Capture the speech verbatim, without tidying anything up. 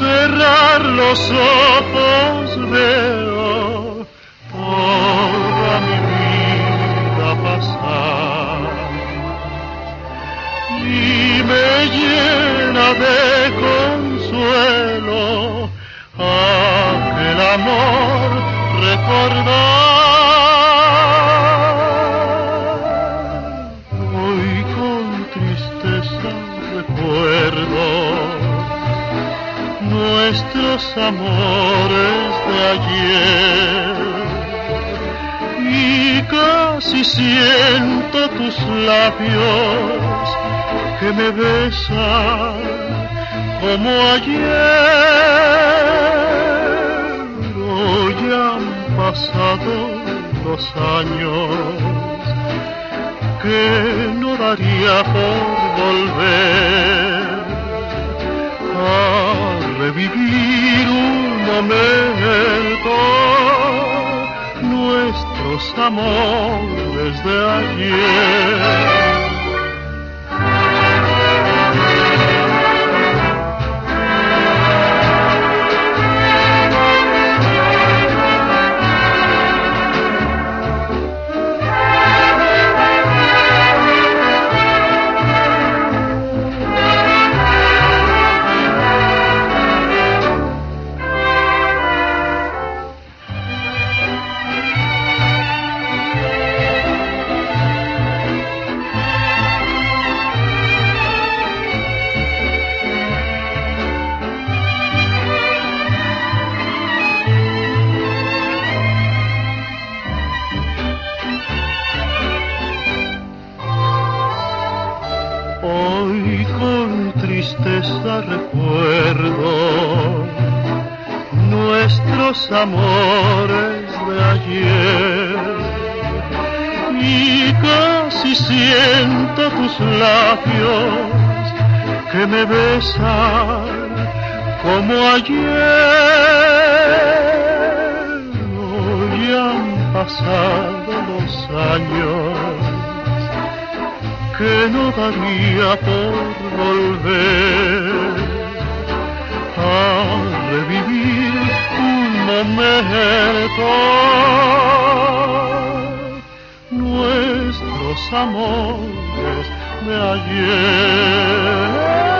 cerrar los ojos veo toda mi vida pasar y me llena de consuelo aquel amor recordar. Hoy con tristeza recuerdo nuestros amores de ayer y casi siento tus labios que me besan como ayer. Hoy han pasado los años que no daría por volver a revivir un momento nuestros amores de ayer. Hoy con tristeza recuerdo nuestros amores de ayer y casi siento tus labios que me besan como ayer. Hoy han pasado los años que no daría por volver a revivir un momento nuestros amores de ayer.